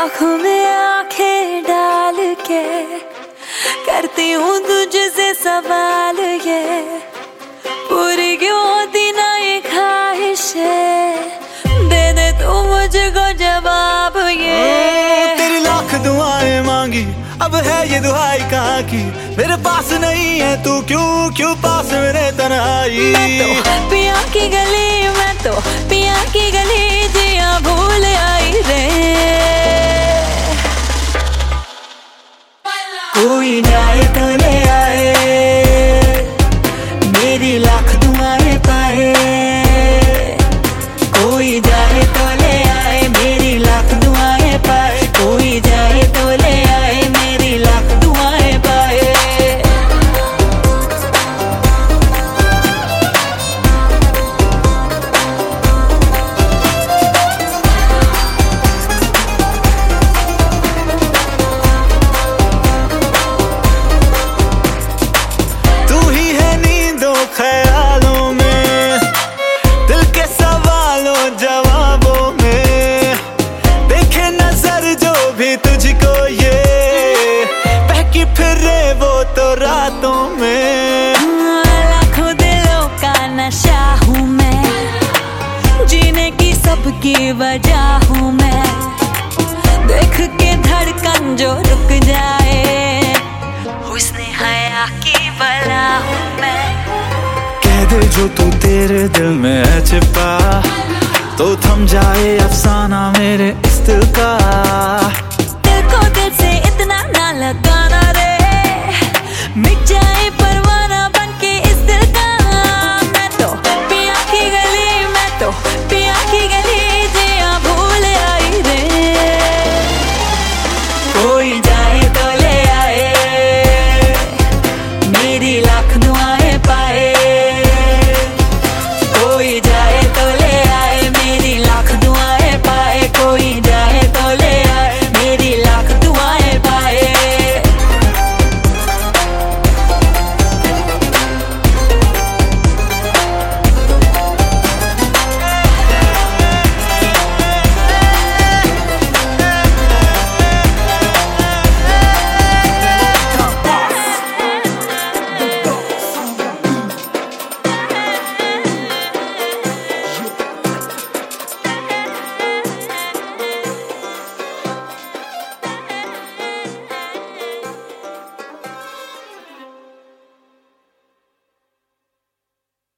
आँखों में आंखें डाल के करती हूँ तुझसे सवाल ये, पूरी क्यों होती ना ये ख्वाहिशें, दे दे तू मुझको जवाब ये। तेरी लाख दुआएं मांगी, अब है ये दुआई कहाँ की, मेरे पास नहीं है तू क्यों पास मेरे तन्हाई। मैं तो पिया की गली, मैं तो पिया की गली जिया भूल आई रे। कोई जाए तो ले आए, मेरी लाख दुआएं पाए। कोई जाए तो ले आए, मेरी लाख दुआएं पाए। कोई जाए तो ले आए, मेरी लाख दुआएं पाए। ख्यालों में, दिल के सवालों जवाबों में, देखे नजर जो भी तुझको ये, बहकी फिरे वो तो रातों में। लाखों दिलों का नशा हूँ मैं, जीने की सबकी वजह हूँ मैं, देख के धड़कन जो रुक जाए, हुस्ने हया की बला हूँ मैं। दे जो तू तेरे दिल में है छिपा, तो थम जाए अफसाना मेरे इस दिल का। दिल को दिल से इतना ना लगा